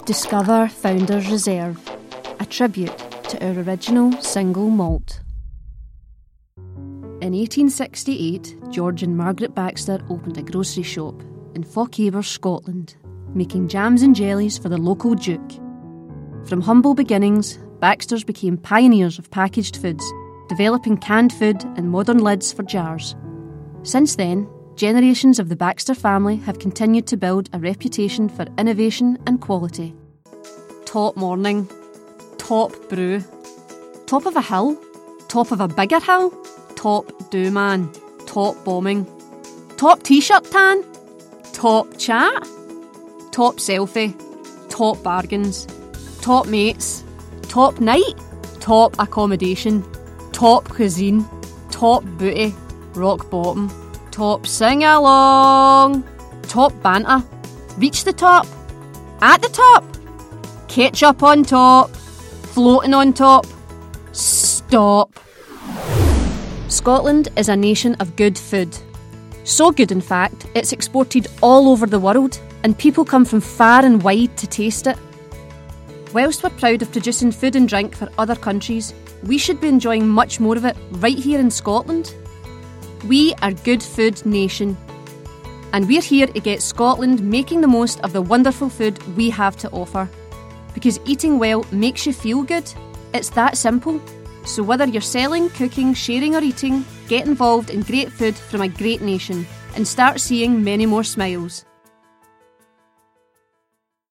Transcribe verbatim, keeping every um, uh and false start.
Discover Founders Reserve, a tribute to our original single malt. In eighteen sixty-eight, George and Margaret Baxter opened a grocery shop in Faughieber, Scotland, making jams and jellies for the local duke. From humble beginnings, Baxters became pioneers of packaged foods, developing canned food and modern lids for jars. Since then, generations of the Baxter family have continued to build a reputation for innovation and quality. Top morning, top brew, top of a hill, top of a bigger hill, top do man, top bombing, top t-shirt tan, top chat, top selfie, top bargains, top mates, top night, top accommodation, top cuisine, top booty, rock bottom, top sing-along, top banter, reach the top, at the top, ketchup on top, floating on top, stop. Scotland is a nation of good food. So good, in fact, it's exported all over the world, and people come from far and wide to taste it. Whilst we're proud of producing food and drink for other countries, we should be enjoying much more of it right here in Scotland. We are Good Food Nation, and we're here to get Scotland making the most of the wonderful food we have to offer. Because eating well makes you feel good. It's that simple. So whether you're selling, cooking, sharing or eating, get involved in great food from a great nation and start seeing many more smiles.